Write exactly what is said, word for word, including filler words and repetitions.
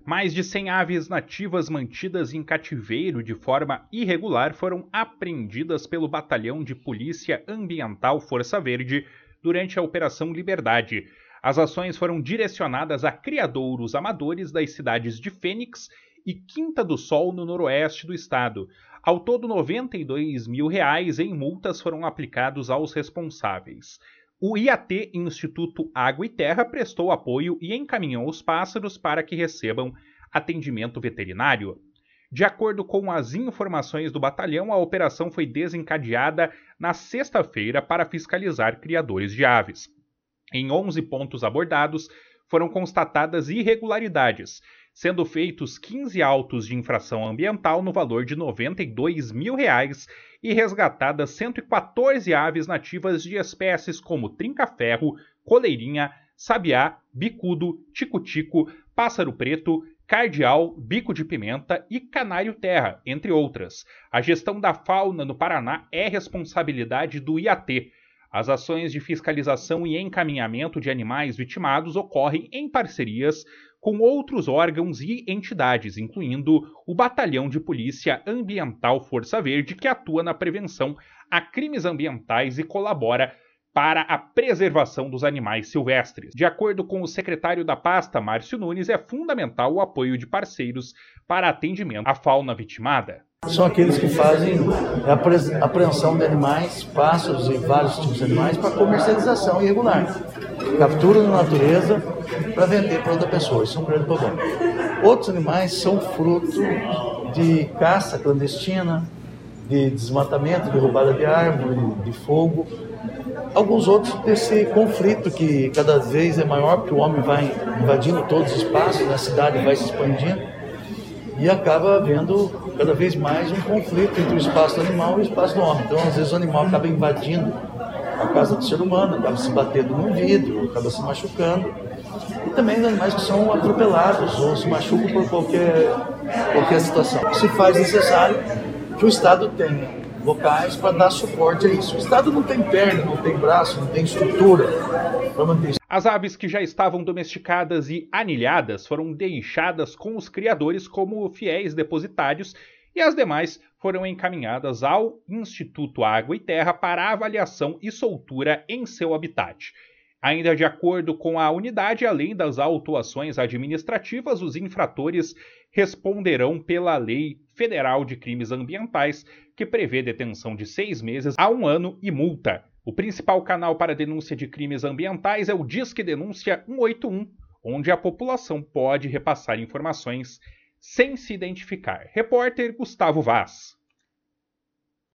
Mais de cem aves nativas mantidas em cativeiro de forma irregular foram apreendidas pelo Batalhão de Polícia Ambiental Força Verde durante a Operação Liberdade. As ações foram direcionadas a criadouros amadores das cidades de Fênix e Quinta do Sol, no noroeste do estado. Ao todo, noventa e dois mil reais em multas foram aplicados aos responsáveis. O I A T, Instituto Água e Terra, prestou apoio e encaminhou os pássaros para que recebam atendimento veterinário. De acordo com as informações do batalhão, a operação foi desencadeada na sexta-feira para fiscalizar criadores de aves. Em onze pontos abordados, foram constatadas irregularidades, sendo feitos quinze autos de infração ambiental no valor de noventa e dois mil reais e resgatadas cento e quatorze aves nativas de espécies como trinca-ferro, coleirinha, sabiá, bicudo, tico-tico, pássaro preto, cardeal, bico de pimenta e canário-terra, entre outras. A gestão da fauna no Paraná é responsabilidade do I A T. As ações de fiscalização e encaminhamento de animais vitimados ocorrem em parcerias com outros órgãos e entidades, incluindo o Batalhão de Polícia Ambiental Força Verde, que atua na prevenção a crimes ambientais e colabora para a preservação dos animais silvestres. De acordo com o secretário da pasta, Márcio Nunes, é fundamental o apoio de parceiros para atendimento à fauna vitimada. São aqueles que fazem a apreensão de animais, pássaros e vários tipos de animais para comercialização irregular. Captura na natureza para vender para outra pessoa. Isso é um grande problema. Outros animais são fruto de caça clandestina, de desmatamento, derrubada de árvore, de fogo. Alguns outros desse conflito que cada vez é maior, porque o homem vai invadindo todos os espaços, a cidade vai se expandindo e acaba havendo cada vez mais um conflito entre o espaço do animal e o espaço do homem. Então, às vezes, o animal acaba invadindo a casa do ser humano, acaba se batendo no vidro, acaba se machucando. E também os animais que são atropelados ou se machucam por qualquer, qualquer situação. Se faz necessário que o Estado tenha locais para dar suporte a isso. O Estado não tem perna, não tem braço, não tem estrutura para manter isso. As aves que já estavam domesticadas e anilhadas foram deixadas com os criadores como fiéis depositários e as demais foram encaminhadas ao Instituto Água e Terra para avaliação e soltura em seu habitat. Ainda de acordo com a unidade, além das autuações administrativas, os infratores responderão pela Lei Federal de Crimes Ambientais, que prevê detenção de seis meses a um ano e multa. O principal canal para denúncia de crimes ambientais é o Disque Denúncia um oito um, onde a população pode repassar informações sem se identificar. Repórter Gustavo Vaz.